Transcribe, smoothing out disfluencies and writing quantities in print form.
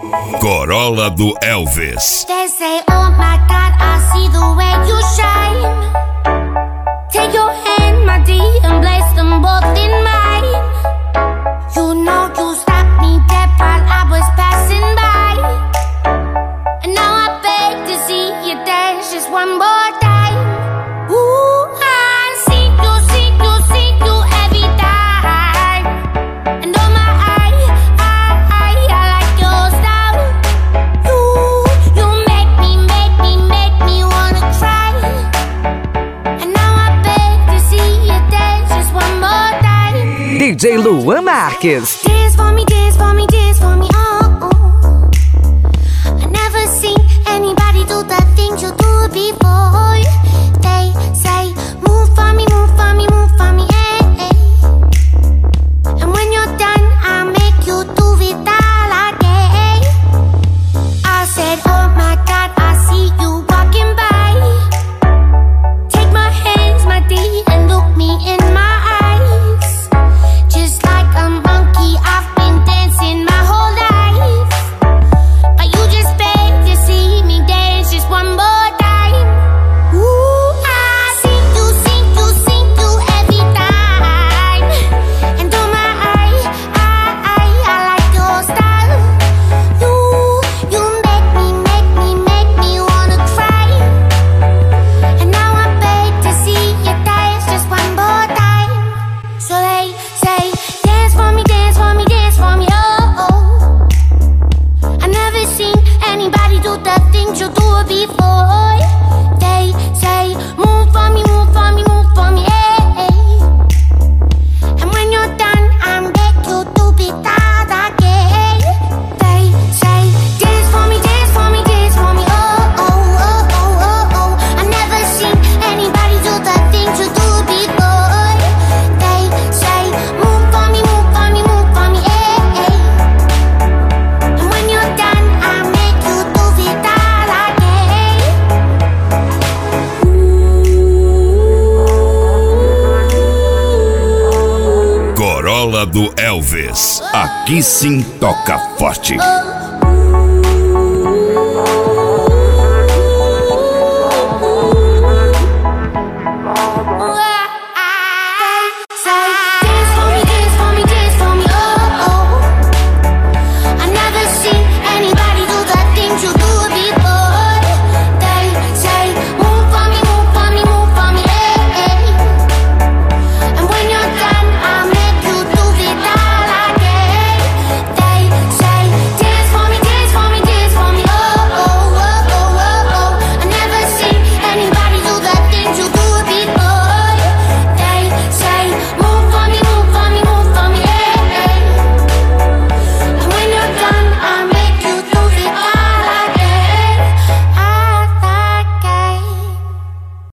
Corolla do Elvis. They say, oh my God, I see the way you shine. Take your hand, my dear, and place them both in mine. You know you stopped me dead while I was passing by. And now I beg to see you dance just one more time. Ooh, I see you every time. And oh my, I like your style. You make me wanna try. And now I beg to see you dance just one more time. DJ Luan Marques. Dance for me, dance for me, dance for me, oh, oh. I never seen anybody do the things you do before. They say, move for me, move for me, move for me, eh, eh. And when you're done, I'll make you do it all again. I said, oh my God, I see you walking by. Take my hands, my dear, and look me in my eyes. Just like a monkey, I've been dancing my whole life. But you just beg to see me dance just one more time. Ooh, I see you every time. And oh my, I like your style. You make me wanna cry. And now I beg to see you dance just one more time. So they say, dance for me, dance for me, dance for me, oh, oh. I never seen anybody do the things you do before. They say, move for me, move for me, move for me, eh, eh. And when you're done, I'll make you do it all again. They say, dance for me, dance for me, dance for me, oh, oh, oh, oh, oh, oh. I never seen anybody do the things you do before. They say, move for me, move for me, move for me, eh, eh. And when you're done, I'll make you do it all again. Corolla do Elvis. Aqui sim toca forte. Oh,